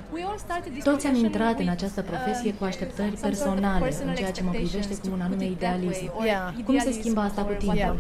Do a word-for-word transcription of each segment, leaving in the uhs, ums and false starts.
Toți am intrat în această profesie cu așteptări personale în ceea ce mă privește cu un anume idealism. Cum se schimbă asta cu timpul?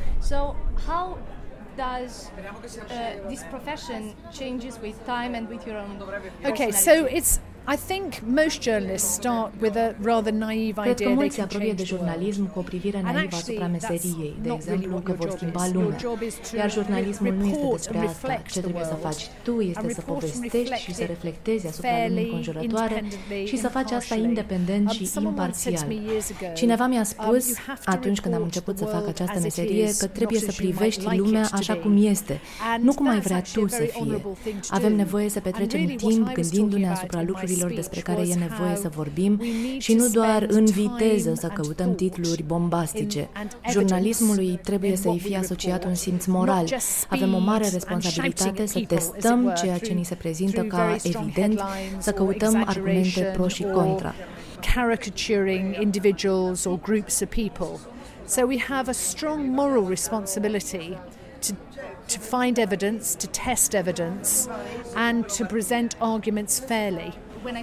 Does uh, this profession changes with time and with your own personality? Okay, so it's I think most journalists start with a rather naive idea. Cred că mulți se apropie de jurnalism cu o privire naivă asupra meseriei, de exemplu că vor schimba lumea. Iar jurnalismul nu este despre asta. Ce trebuie să faci tu este să povestești și să reflectezi asupra lumii înconjurătoare și să faci asta independent și imparțial. Cineva mi-a spus, atunci când am început să fac această meserie, că trebuie să privești lumea așa cum este, nu cum ai vrea tu să fie. Avem nevoie să petrecem timp gândindu-ne asupra lucrurilor despre care e nevoie să vorbim și nu doar în viteză să căutăm titluri bombastice. Jurnalismului trebuie să-i fie asociat un simț moral. Avem o mare responsabilitate să testăm ceea ce ni se prezintă ca evident, să căutăm argumente pro și contra. Caricaturing individuals or groups of people. So we have a strong moral responsibility to to find evidence, to test evidence and to present arguments fairly.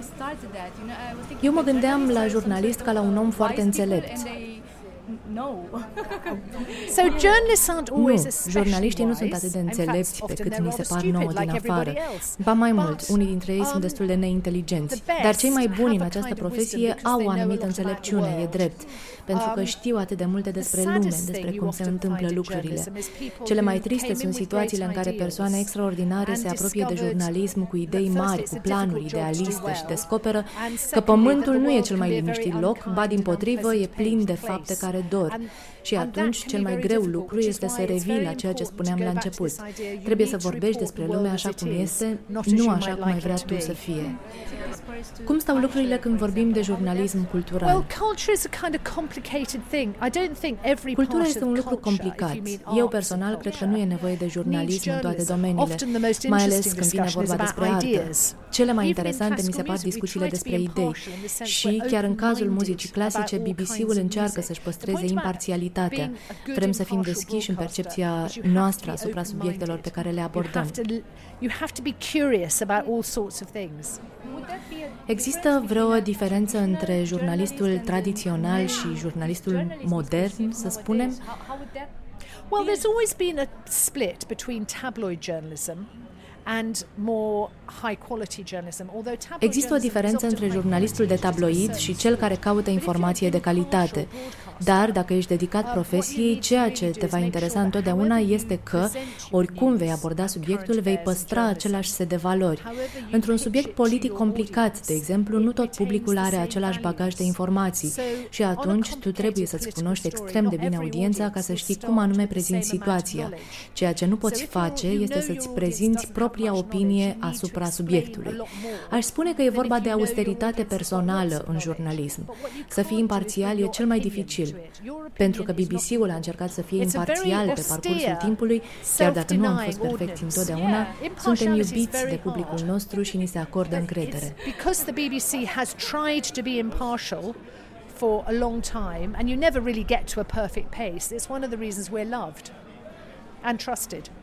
Eu mă gândeam la jurnalist ca la un om foarte înțelept. So journalists aren't always nu, jurnaliștii nu sunt atât de înțelepți pe cât ni se par nouă din afară. Ba mai mult, unii dintre ei sunt destul de neinteligenți. Dar cei mai buni în această profesie au o anumită înțelepciune, e drept, pentru că știu atât de multe despre lume, despre cum se întâmplă lucrurile. Cele mai triste sunt situațiile în care persoane extraordinare se apropie de jurnalism cu idei mari, cu planuri idealiste și descoperă că pământul nu e cel mai liniștit loc, ba dimpotrivă e plin de fapte care dor. Și atunci, cel mai greu lucru este să revii la ceea ce spuneam la început. Trebuie să vorbești despre lumea așa cum este, nu așa cum ai vrea tu să fie. Cum stau lucrurile când vorbim de jurnalism cultural? Cultura este un lucru complicat. Eu personal cred că nu e nevoie de jurnalism în toate domeniile, mai ales când vine vorba despre artă. Cele mai interesante mi se par discuțiile despre idei și, chiar în cazul muzicii clasice, B B C-ul încearcă să-și păstreze imparțialitatea. Vrem să fim deschiși în percepția noastră asupra subiectelor pe care le abordăm. Există vreo diferență între jurnalistul tradițional și jurnalistul modern, să spunem? Well, there's always been a split between tabloid journalism and more high quality journalism. Există o diferență între jurnalistul de tabloid și cel care caută informație de calitate. Dar, dacă ești dedicat profesiei, ceea ce te va interesa întotdeauna este că, oricum vei aborda subiectul, vei păstra același set de valori. Într-un subiect politic complicat, de exemplu, nu tot publicul are același bagaj de informații și atunci tu trebuie să-ți cunoști extrem de bine audiența ca să știi cum anume prezinți situația. Ceea ce nu poți face este să-ți prezinți propria opinie asupra subiectului. Aș spune că e vorba de austeritate personală în jurnalism. Să fii imparțial e cel mai dificil. Pentru că B B C-ul a încercat să fie imparțial pe parcursul timpului, chiar dacă nu am fost perfecți întotdeauna, suntem iubiți de publicul nostru și ni se acordă încredere. Because the B B C has tried to be impartial for a long time and you never really get to a perfect pace, it's one of the reasons we're loved and trusted.